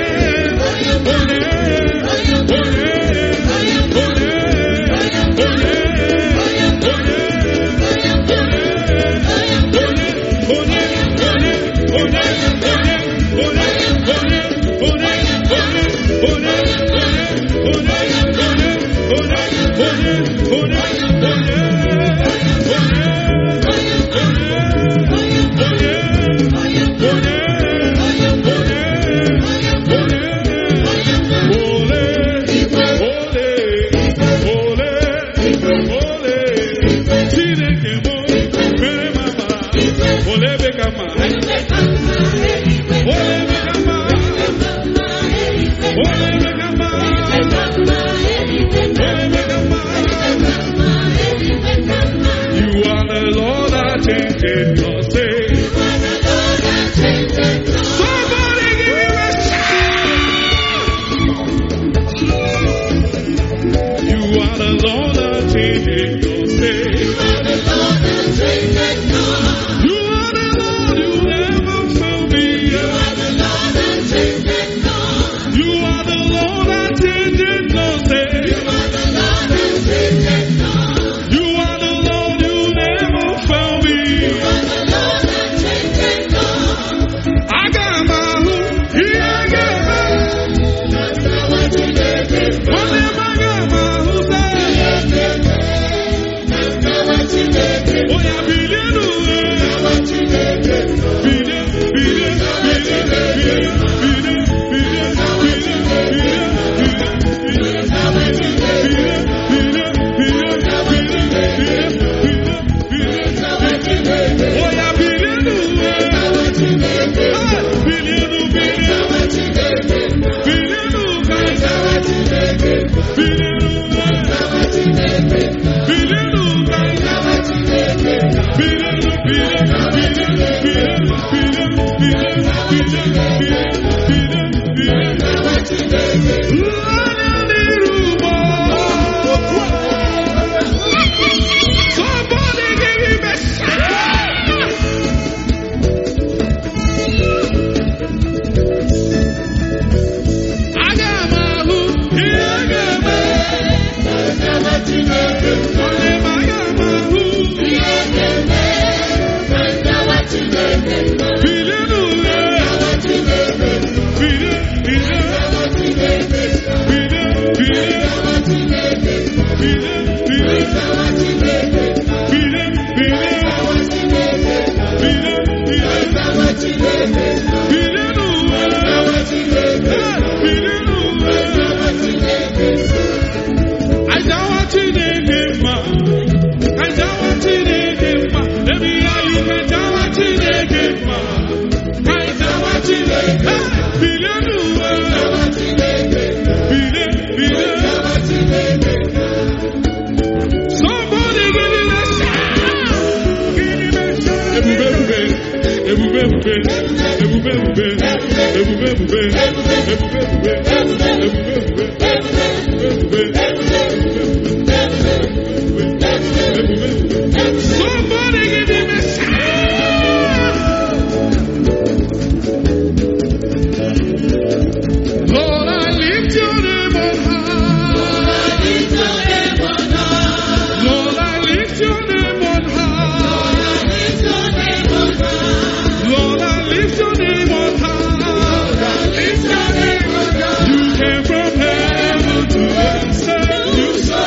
You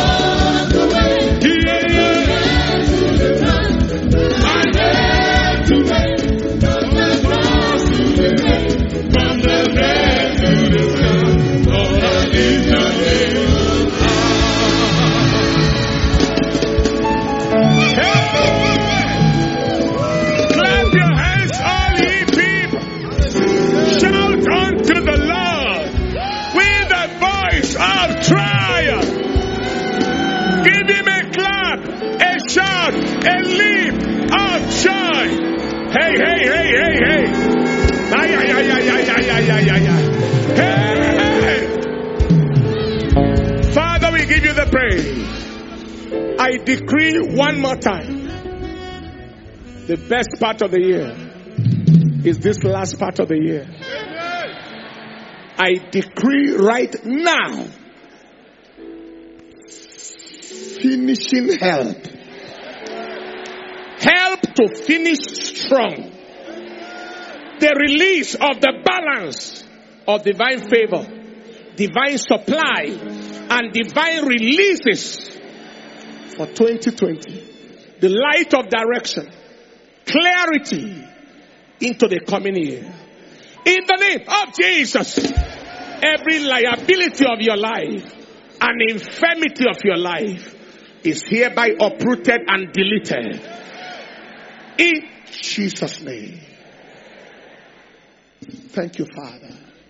leap of joy. Hey, hey, hey, hey, hey. Ay, ay, ay, ay, ay, ay, ay, ay, ay, ay. Hey! Father, we give you the praise. I decree one more time. The best part of the year is this last part of the year. I decree right now finishing help. Help to finish strong. The release of the balance of divine favor, divine supply, and divine releases for twenty twenty. The light of direction, clarity into the coming year. In the name of Jesus, every liability of your life and infirmity of your life is hereby uprooted and deleted. In Jesus' name. Thank you, Father.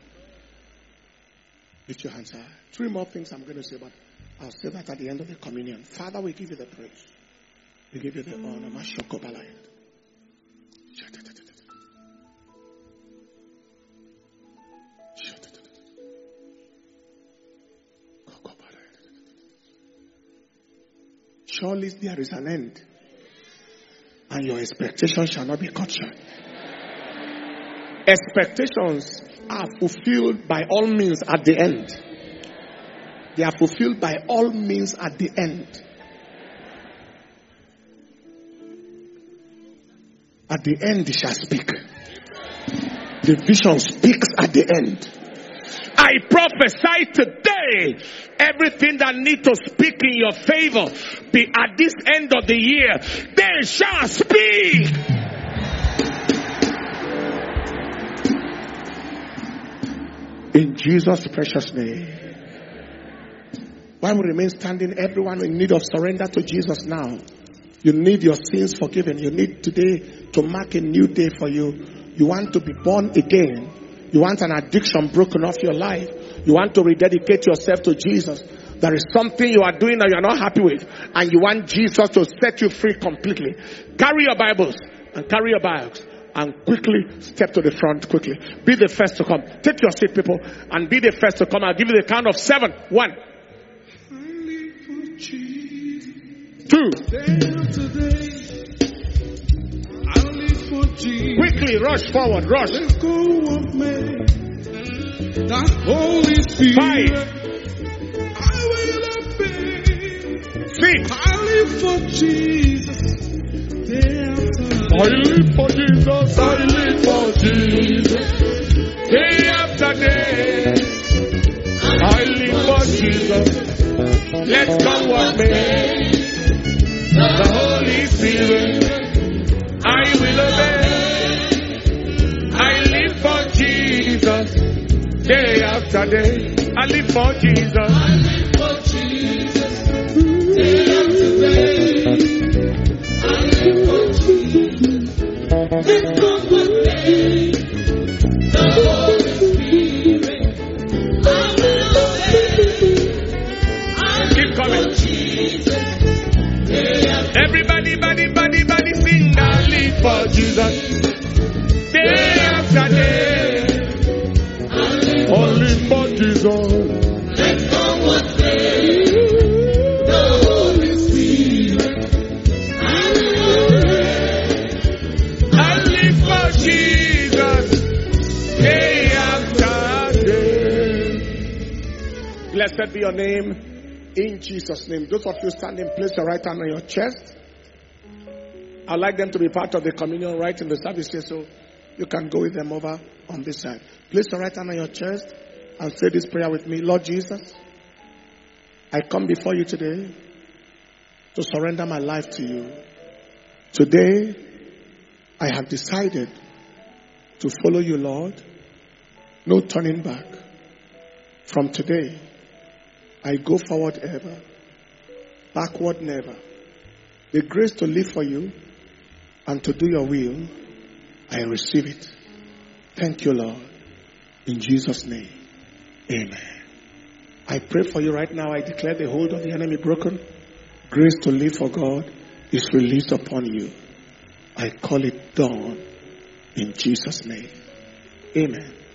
Lift your hands high. Three more things I'm going to say, but I'll say that at the end of the communion. Father, we give you the praise. We give you the honor. Surely there is an end, and your expectations shall not be cut short. Expectations are fulfilled by all means at the end. They are fulfilled by all means at the end. At the end, they shall speak. The vision speaks at the end. I prophesy today, everything that needs to speak in your favor, be at this end of the year, they shall speak. In Jesus' precious name. While we remain standing, everyone in need of surrender to Jesus now. You need your sins forgiven. You need today to mark a new day for you. You want to be born again. You want an addiction broken off your life. You want to rededicate yourself to Jesus. There is something you are doing that you are not happy with, and you want Jesus to set you free completely. Carry your Bibles and carry your bags and quickly step to the front quickly. Be the first to come. Take your seat, people, and be the first to come. I'll give you the count of seven. One. Two. Quickly, rush forward, rush. Let go of me. That Holy Spirit. Five. I will obey. Six. I live for Jesus. Day after I live for Jesus. I live for Jesus. Day after day. I live for Jesus. Let's go with me. The Holy Spirit. I will obey. I live for Jesus. Day after day. I live for Jesus. I live for Jesus. Day after day. I live for Jesus. Let's go with me. The Holy Spirit. I will obey. I Keep coming. Jesus. Everybody, body, body, body, sing. I live for Jesus. Day after day. I live for Jesus. Let's go one day. The Holy Spirit. I will I live for Jesus. Day after day. Blessed be your name. In Jesus' name. Those of you standing, place your right hand on your chest. I'd like them to be part of the communion right in the service here, so you can go with them over on this side. Place your right hand on your chest and say this prayer with me. Lord Jesus, I come before you today to surrender my life to you. Today, I have decided to follow you, Lord. No turning back. From today, I go forward ever, backward never. The grace to live for you and to do your will, I receive it. Thank you, Lord. In Jesus' name, amen. I pray for you right now. I declare the hold of the enemy broken. Grace to live for God. is released upon you. I call it done in Jesus' name. Amen.